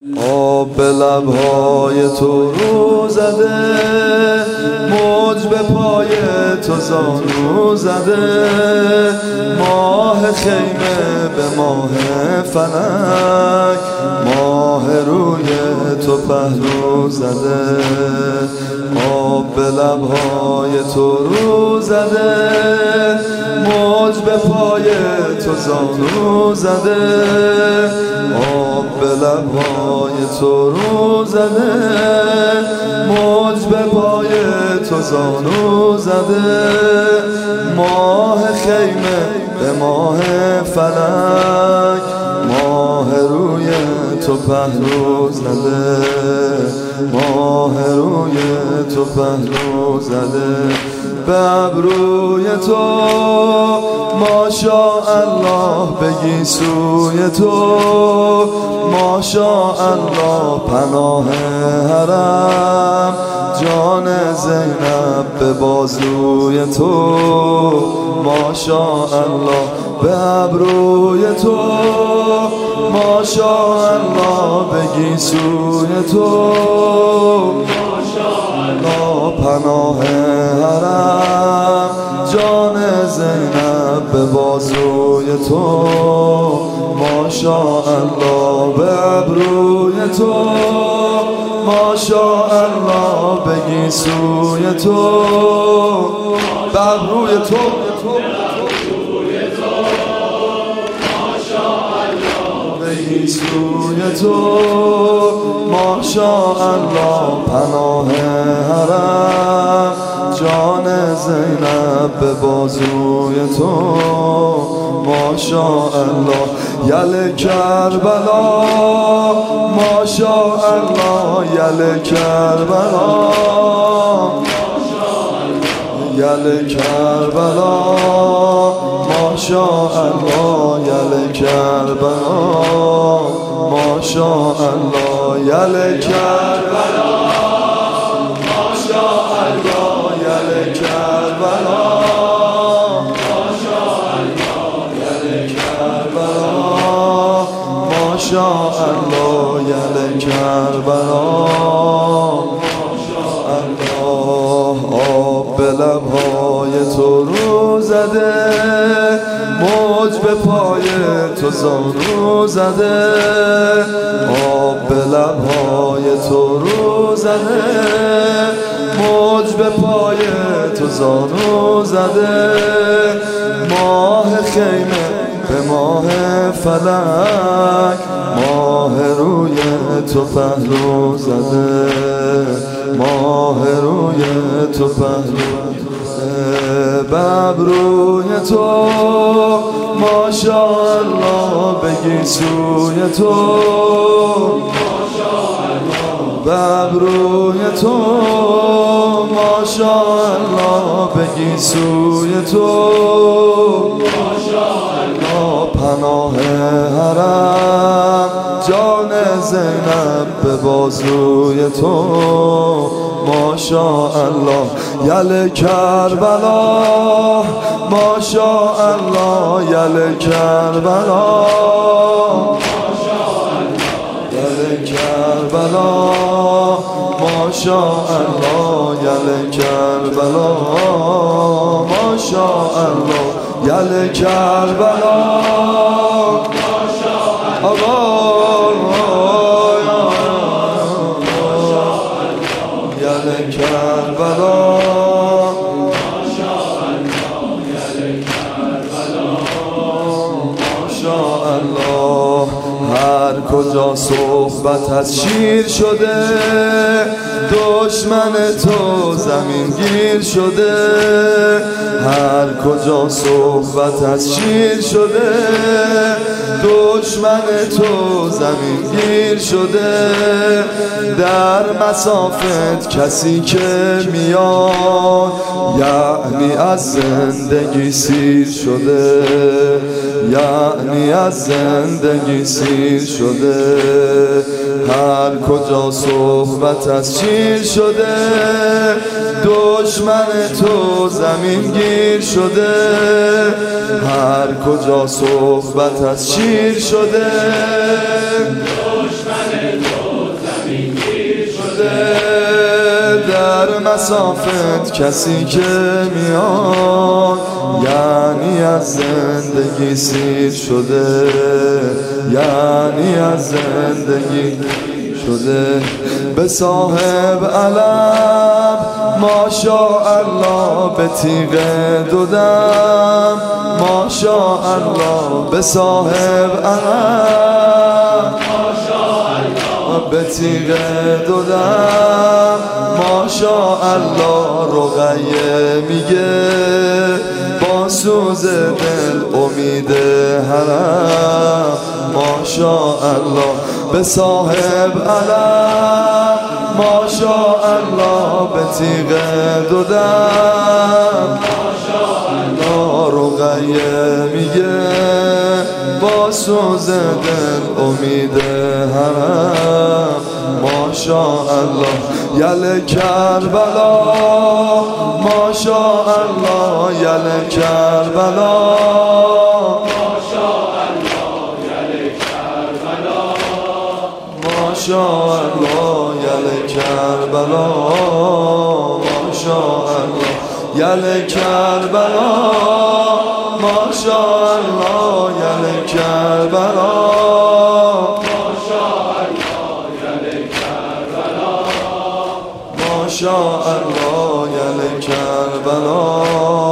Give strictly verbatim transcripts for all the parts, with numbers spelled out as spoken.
آب به لبهای تو رو زده، موج به پای تو زانو زده، ماه خیمه به ماه فلک، ماه روی تو پهلو زده. آب به لبهای تو رو زده، موج به پای تو زانو زده، آب به لبهای تو رو زده، موج به پای تو زانو زده، ماه خیمه به ماه فلک، ماه روی تو پهلو زده، ماه روی تو پهلو زده. به ابروی تو ماشاءالله بگی سوی تو، ماشاءالله پناه حرم، جان زینب به بازوی تو، ماشاءالله به ابروی تو، ماشاءالله بگی سوی تو، ماشاءالله پناه حرم، جان زینب به بازوی تو، ماشاءالله به ابروی تو، ماشاءالله بگی سوی تو، به ابروی تو بگی سوی تو، ماشاءالله پناه حرم، جان زینب به بازوی تو، ماشاءالله یل کربلا، ماشاءالله یل کربلا، یل کربلا، ماشاءالله یل کربلا، ماشاءالله یل کربلا، ماشاءالله یل کربلا، ماشاءالله یل کربلا، ماشاءالله یل کربلا. آب به لبهای تو رو زده، موج به پای تو زانو زده، آب به لبهای تو رو زده، موج به پای تو زانو زده، ماه خیمه به ماه فلک، ماه روی تو پهلو زده، ماه روی تو پهلو زده. به ابروی تو ماشاءالله بگی سوی تو، به ابروی تو ماشاءالله بگی سوی تو، ماشاءالله پناه حرم، جان زینب به بازوی تو، ماشاءالله یل کربلا، ماشاءالله یل کربلا، یل کربلا، ماشاءالله یل کربلا، ماشاءالله یل کربلا، یل کربلا، ماشاءالله. هر کجا صحبت از شیر شده، دشمن تو زمین گیر شده، هر کجا صحبت از شیر شده، دشمن تو زمین گیر شده، در مسافت کسی که میاد یعنی از زندگی سیر شده، یعنی از زندگی سیر شده، هر کجا صحبت از شیر شده، دشمن تو زمین گیر شده، هر کجا صحبت از شیر شده، دشمن تو شده در مسافت کسی که میاد، یعنی از زندگی سیر شده، یعنی از زندگی شده. به صاحب علم ماشاءالله به تیغ دودم، ماشاءالله به صاحب علم به تیغ دودم، ماشاءالله. رقیه میگه با سوز دل امید حرم، ماشاءالله به صاحب علم، ماشاءالله به تیغ دودم، ماشاءالله. رقیه میگه با سوز دل امید حرم، ماشاءالله. یل کربلا ماشاءالله، یل کربلا ماشاءالله، یل کربلا ماشاءالله، یل کربلا ماشاءالله، یل کربلا ماشاءالله، یل کربلا ماشاءالله، یل کربلا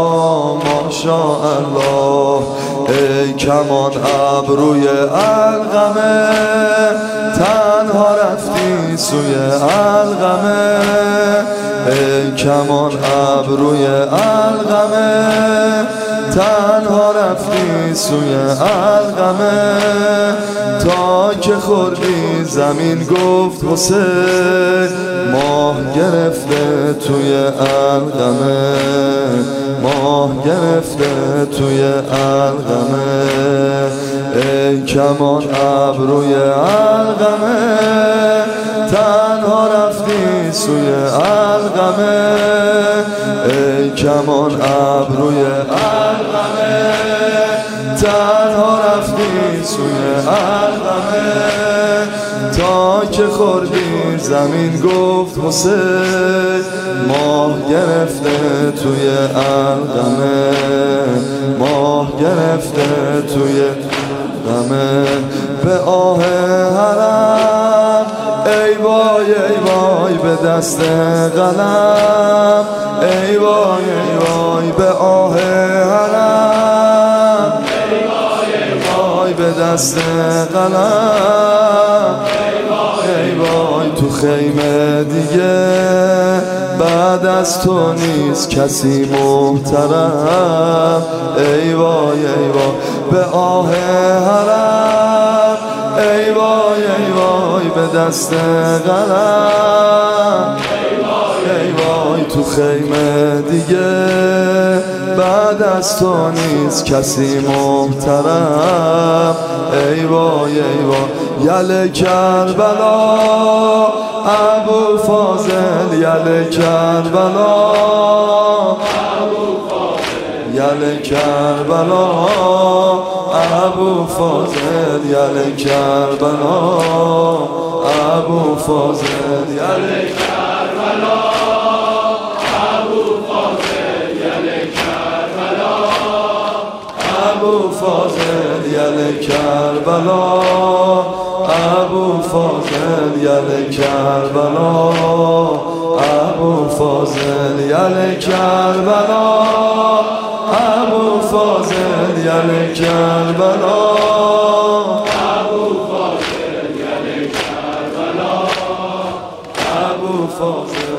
ماشاءالله. ای کمان ابروی القمه، تنها رفتی سوی القمه. ای کمان ابروی القمه، تنها رفتی سوی القمه. تا که خوردی زمین گفت حسین، ماه گرفته توی القمه، ماه گرفته توی القمه. ای کمان ابروی القمه، تنها رفتی سوی القمه. ای کمان ابروی القمه، تنها رفتی سوی القمه. تا که خوردی زمین گفت حسین، ماه گرفته توی القمه، ماه گرفته توی القمه. به آه حرم ای وای ای وای به دست قلم، ای وای ای وای به آه حرم، ای وای ای وای به دست قلم. ای وای تو خیمه دیگه بعد از تو نیست کسی محترم. ای وای ای وای به آه حرم، ای وای ای وای به دست قلم. ای وای تو خیمه دیگه بعد از تو نیست کسی محترم. ای وای ای وای یل کربلا ابو فاضل، یل کربلا یل کربلا ابو فاضل، یل کربلا ابو فاضل، یل کربلا ابو فاضل، یل کربلا ابو فاضل، یل کربلا ابو فاضل، یل کربلا ابو فاضل، یل کربلا ابو فاضل، یل کربلا ابو فاضل، یل کربلا ابو فاضل.